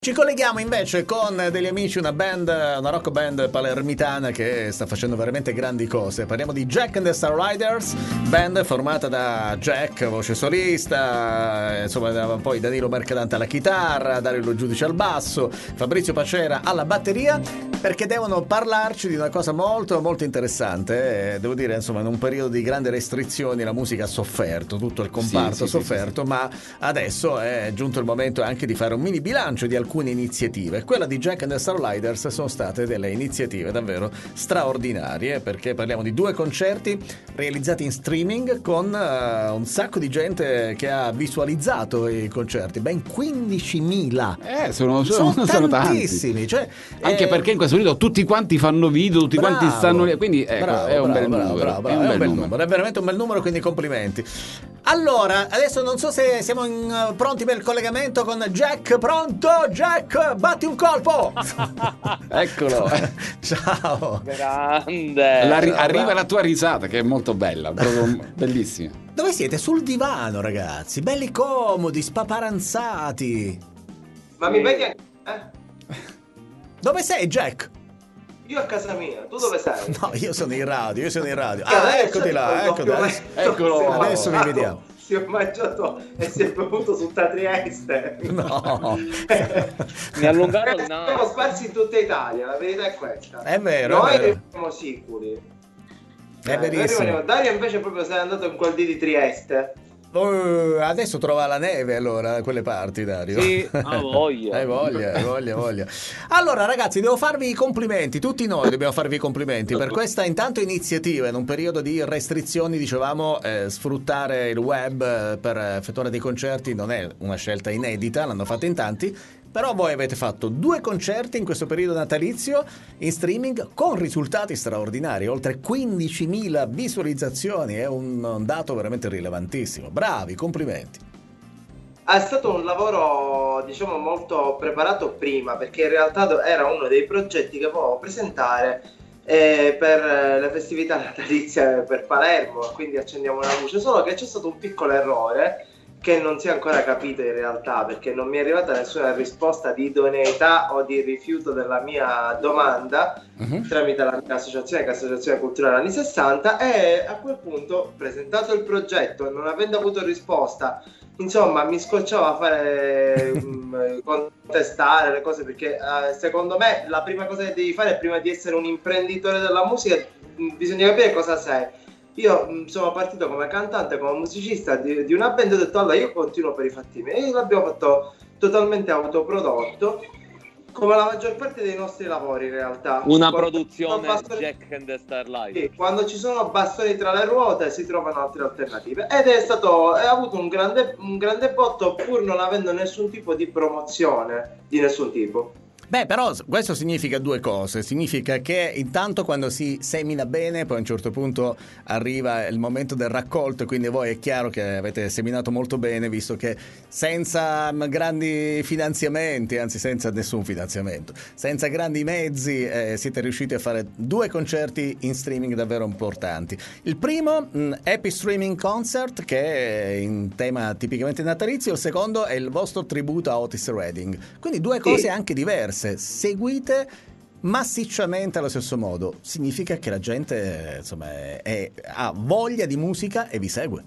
Ci colleghiamo invece con degli amici, una rock band palermitana che sta facendo veramente grandi cose. Parliamo di Jack and the Star Riders, band formata da Jack, voce solista, insomma poi Danilo Mercadante alla chitarra, Dario Lo Giudice al basso, Fabrizio Pacera alla batteria, perché devono parlarci di una cosa molto molto interessante. Devo dire, insomma, in un periodo di grandi restrizioni la musica ha sofferto, tutto il comparto ha sofferto, ma adesso è giunto il momento anche di fare un mini bilancio di alcune iniziative. Quella di Jack and the Star Riders sono state delle iniziative davvero straordinarie, perché parliamo di 2 concerti realizzati in streaming con un sacco di gente che ha visualizzato i concerti, ben 15.000. Sono tantissimi, cioè, anche perché in questo periodo tutti quanti fanno video, tutti quanti stanno lì, quindi è un bel numero. È un bel numero, è veramente un bel numero, quindi complimenti. Allora, adesso non so se siamo pronti per il collegamento con Jack. Pronto? Jack, batti un colpo! Eccolo. Ciao. Grande. Arriva la tua risata, che è molto bella, proprio bellissima. Dove siete? Sul divano, ragazzi, belli comodi, spaparanzati. Ma mi vedi anche? Dove sei, Jack? Io a casa mia, tu dove sei? No, io sono in radio. Eccoti là, eccolo. Adesso vi vediamo. Si è mangiato e si è bevuto tutta Trieste. No. Mi allungato il naso. Siamo sparsi in tutta Italia, la verità è questa. È vero. Noi siamo sicuri. È verissimo. Dario invece proprio sei andato in quel di Trieste. Adesso trova la neve allora da quelle parti, Dario. Sì, voglia. Hai voglia. Allora ragazzi, devo farvi i complimenti, tutti noi dobbiamo farvi i complimenti per questa intanto iniziativa in un periodo di restrizioni. Dicevamo, sfruttare il web per effettuare dei concerti non è una scelta inedita, l'hanno fatto in tanti. Però voi avete fatto 2 concerti in questo periodo natalizio in streaming con risultati straordinari, oltre 15.000 visualizzazioni, è un dato veramente rilevantissimo. Bravi, complimenti. È stato un lavoro, diciamo, molto preparato prima, perché in realtà era uno dei progetti che volevo presentare per le festività natalizie per Palermo, quindi accendiamo una luce, solo che c'è stato un piccolo errore che non si è ancora capito in realtà, perché non mi è arrivata nessuna risposta di idoneità o di rifiuto della mia domanda tramite la mia associazione, che è Associazione Culturale Anni 60, e a quel punto, presentato il progetto, non avendo avuto risposta, insomma mi scocciava fare contestare le cose, perché secondo me la prima cosa che devi fare prima di essere un imprenditore della musica bisogna capire cosa sei. Io sono partito come cantante, come musicista di una band, e ho detto allora io continuo per i fatti miei, e l'abbiamo fatto totalmente autoprodotto, come la maggior parte dei nostri lavori in realtà. Una produzione Jack and the Star Riders. Sì, quando ci sono bastoni tra le ruote si trovano altre alternative, ed ha avuto un grande botto, pur non avendo nessun tipo di promozione di nessun tipo. Beh, però questo significa 2 cose. Significa che intanto quando si semina bene, poi a un certo punto arriva il momento del raccolto, e quindi voi è chiaro che avete seminato molto bene, visto che senza grandi finanziamenti, anzi senza nessun finanziamento, senza grandi mezzi, siete riusciti a fare 2 concerti in streaming davvero importanti. Il primo, Happy Streaming Concert, che è in tema tipicamente natalizio. Il secondo è il vostro tributo a Otis Redding. Quindi 2 cose anche diverse, seguite massicciamente allo stesso modo. Significa che la gente, insomma, ha voglia di musica e vi segue.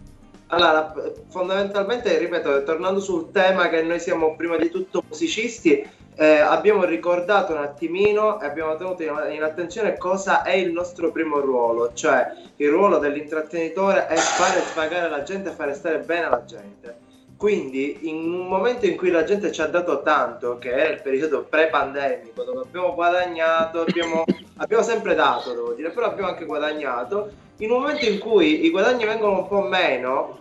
Allora, fondamentalmente, ripeto, tornando sul tema che noi siamo prima di tutto musicisti, abbiamo ricordato un attimino e abbiamo tenuto in attenzione cosa è il nostro primo ruolo, cioè il ruolo dell'intrattenitore è fare svagare la gente e fare stare bene la gente. Quindi in un momento in cui la gente ci ha dato tanto, che era il periodo pre-pandemico, dove abbiamo guadagnato, abbiamo sempre dato, devo dire, però abbiamo anche guadagnato, in un momento in cui i guadagni vengono un po' meno,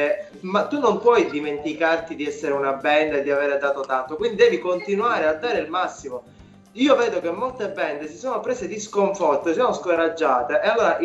ma tu non puoi dimenticarti di essere una band e di avere dato tanto, quindi devi continuare a dare il massimo. Io vedo che molte band si sono prese di sconforto, si sono scoraggiate, e allora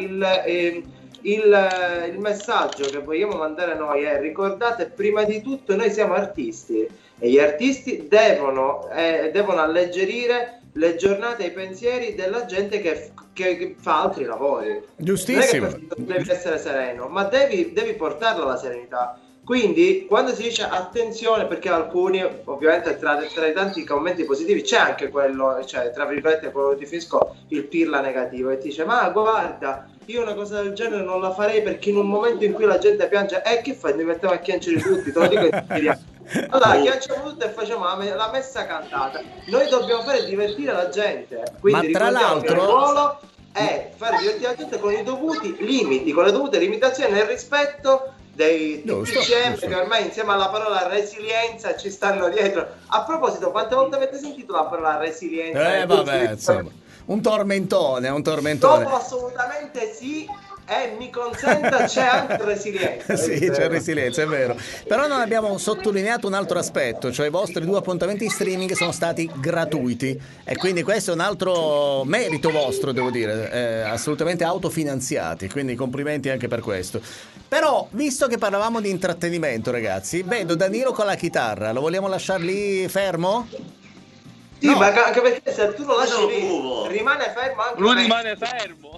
il messaggio che vogliamo mandare noi è: ricordate, prima di tutto noi siamo artisti, e gli artisti devono alleggerire le giornate e i pensieri della gente che fa altri lavori. Giustissimo. Non è che devi essere sereno, ma devi portarla alla serenità. Quindi quando si dice attenzione, perché alcuni, ovviamente tra i tanti commenti positivi c'è anche quello, cioè tra virgolette quello che definisco il pirla negativo, e ti dice ma guarda, io una cosa del genere non la farei perché in un momento in cui la gente piange, che fai? Mi mettiamo a piangere tutti, te lo dico in allora pianciamo tutti e facciamo la messa cantata. Noi dobbiamo fare divertire la gente, quindi ma tra l'altro il ruolo è fare divertire la gente con i dovuti limiti, con le dovute limitazioni, nel rispetto dei DPCM che ormai insieme alla parola resilienza ci stanno dietro. A proposito, quante volte avete sentito la parola resilienza? Vabbè, insomma, un tormentone. Dopo assolutamente sì. Mi consenta, c'è anche resilienza. Sì, c'è resilienza, è vero. Però non abbiamo sottolineato un altro aspetto, cioè i vostri 2 appuntamenti streaming sono stati gratuiti, e quindi questo è un altro merito vostro, devo dire, assolutamente autofinanziati, quindi complimenti anche per questo. Però, visto che parlavamo di intrattenimento, ragazzi, vedo Danilo con la chitarra, lo vogliamo lasciar lì fermo? Sì, no. Ma anche perché se tu lo lasci lì, rimane fermo anche lui rimane fermo.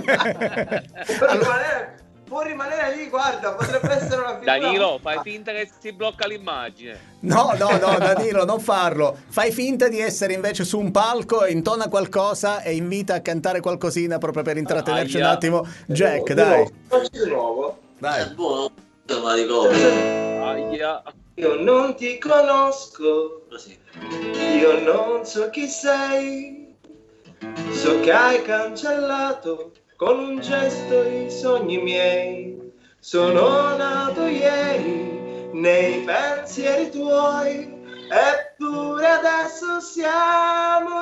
Può rimanere lì, guarda, potrebbe essere una figura. Danilo, fai finta che si blocca l'immagine. No, Danilo, non farlo. Fai finta di essere invece su un palco, intona qualcosa e invita a cantare qualcosina proprio per intrattenerci un attimo. Jack, dai. Facci di nuovo. Dai. È buono, ma ricordo. Aia. Io non ti conosco, Così. io non so chi sei, so che hai cancellato con un gesto i sogni miei, sono nato ieri nei pensieri tuoi, eppure adesso siamo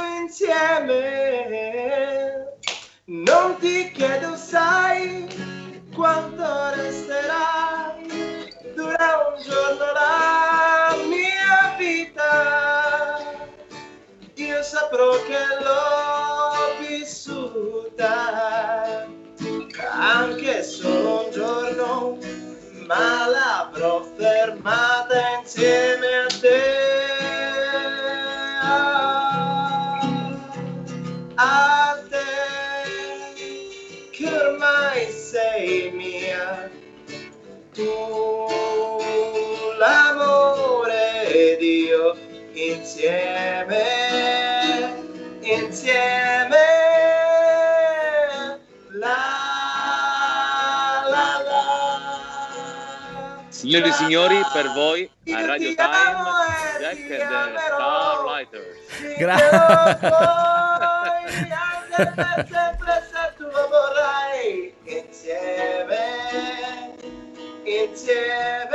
insieme, non ti chiedo sai quanto resterai, dura un giorno la mia vita, io saprò che l'ho vissuta, anche solo un giorno, ma l'avrò fermata insieme a te, a te, che ormai sei mia. Tu, l'amore ed io insieme, Signori e signori, per voi a Radio Time, Jack and the Starlighters. Grazie. Sempre se tu lo vorrai, insieme.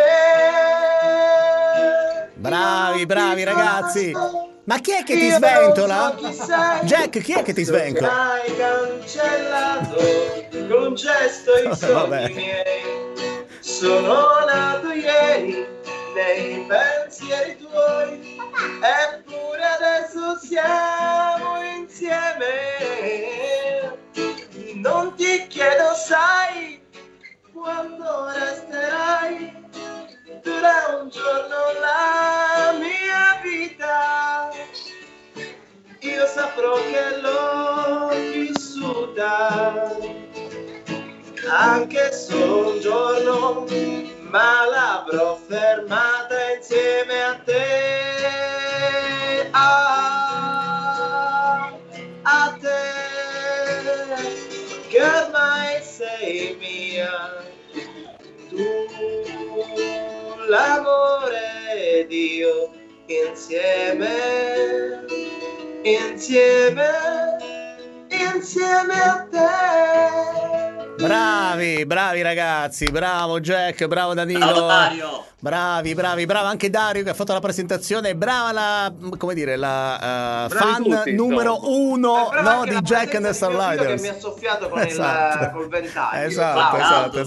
Bravi ragazzi. Ma chi è che ti sventola? Jack, chi è che ti sventola? Hai cancellato con un gesto i sogni miei, sono nato ieri nei pensieri tuoi, eppure adesso siamo insieme, non ti chiedo sai quando resterai, dura un giorno la mia vita, io saprò che l'ho vissuta, anche solo un giorno, ma l'avrò fermata insieme a te, a te, che ormai sei mia, tu, l'amore ed io insieme a te. Bravi ragazzi, bravo Jack, bravo Danilo. Bravo Dario. Bravi, anche Dario che ha fatto la presentazione, brava la fan tutti, numero 1 di Jack and the Starlighters. Che mi ha soffiato con col ventaglio. Esatto.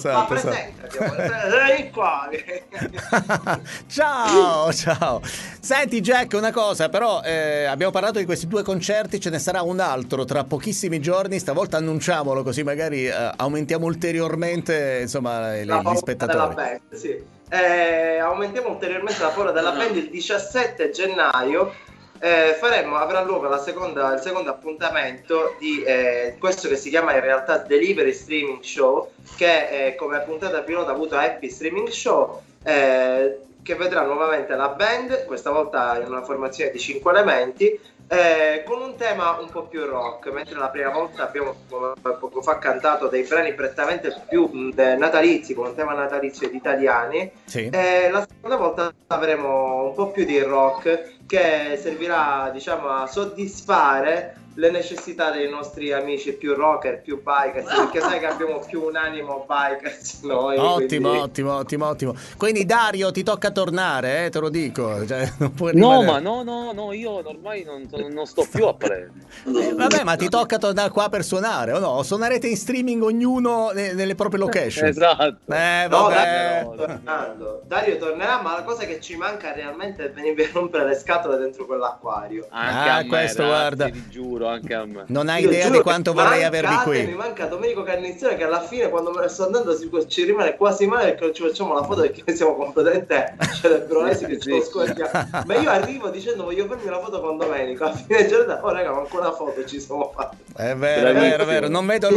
Ciao. Senti Jack, una cosa, però abbiamo parlato di questi 2 concerti, ce ne sarà un altro tra pochissimi giorni, stavolta annunciamolo così magari aumentiamo ulteriormente insomma gli spettatori. Band, sì. Aumentiamo ulteriormente la folla della band il 17 gennaio avrà luogo il secondo appuntamento di questo che si chiama in realtà Delivery Streaming Show, che come puntata pilota ha avuto Happy Streaming Show, che vedrà nuovamente la band, questa volta in una formazione di 5 elementi, con un tema un po' più rock, mentre la prima volta abbiamo poco fa cantato dei brani prettamente più natalizi, con un tema natalizio di italiani. Sì. La seconda volta avremo un po' più di rock, che servirà, diciamo, a soddisfare le necessità dei nostri amici più rocker, più bikers, perché sai che abbiamo più un animo bikers noi. Ottimo. Quindi Dario, ti tocca tornare, te lo dico. Cioè, non puoi rimanere... No, io ormai non sto più a prendere. Vabbè, ma ti tocca tornare qua per suonare, o no? Suonerete in streaming ognuno nelle proprie location. Esatto. Vabbè. Dario tornerà, ma la cosa che ci manca realmente è venire a rompere le scatole dentro quell'acquario. Anche a me, questo, ragazzi, guarda. ti giuro, anche a me. Non hai Io idea giuro di quanto che vorrei avervi qui. Mi manca Domenico Carnizione, che alla fine, quando me ne sto andando, ci rimane quasi male perché non ci facciamo la foto, perché siamo completamente cerebrolesi che ce lo scordiamo. Ma io arrivo dicendo voglio farmi la foto con Domenico, a fine giornata, oh raga, manco una foto ci siamo fatti. È vero, non vedo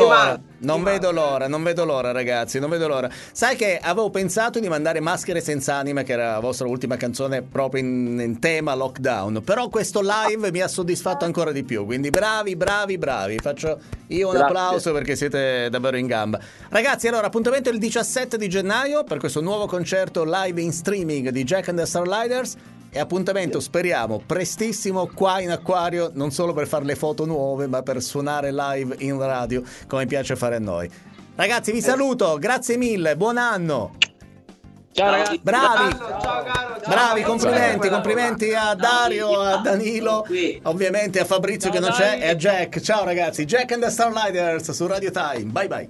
l'ora, ragazzi, non vedo l'ora. Sai che avevo pensato di mandare Maschere senza anime, che era la vostra ultima canzone proprio in tema lockdown, però questo live mi ha soddisfatto ancora di più, quindi bravi. Faccio io un applauso perché siete davvero in gamba. Ragazzi, allora appuntamento il 17 di gennaio per questo nuovo concerto live in streaming di Jack and the Starlighters. E appuntamento, speriamo, prestissimo qua in Acquario, non solo per fare le foto nuove, ma per suonare live in radio, come piace fare a noi. Ragazzi, vi saluto, grazie mille, buon anno! Ciao ragazzi. Bravi! Ciao caro! Bravi, complimenti a Dario, a Danilo, ovviamente a Fabrizio che non c'è, e a Jack. Ciao ragazzi, Jack and the Starlighters su Radio Time, bye bye!